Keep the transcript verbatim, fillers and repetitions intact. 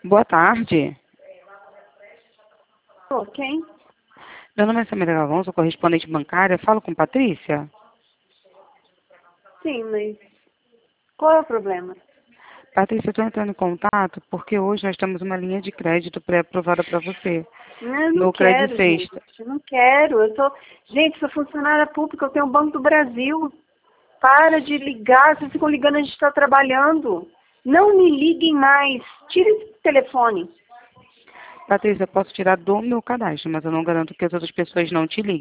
Boa tarde. Ô, quem? Meu nome é Samira Galvão, sou correspondente bancária. Falo com Patrícia? Sim, mas qual é o problema? Patrícia, eu estou entrando em contato porque hoje nós temos uma linha de crédito pré-aprovada para você. Eu não No quero, Credit gente. Sexta. Eu não quero. Eu sou... Gente, sou funcionária pública, eu tenho o Banco do Brasil. Para de ligar, vocês ficam ligando, a gente está trabalhando. Não me liguem mais. Tire esse telefone. Patrícia, eu posso tirar do meu cadastro, mas eu não garanto que as outras pessoas não te liguem.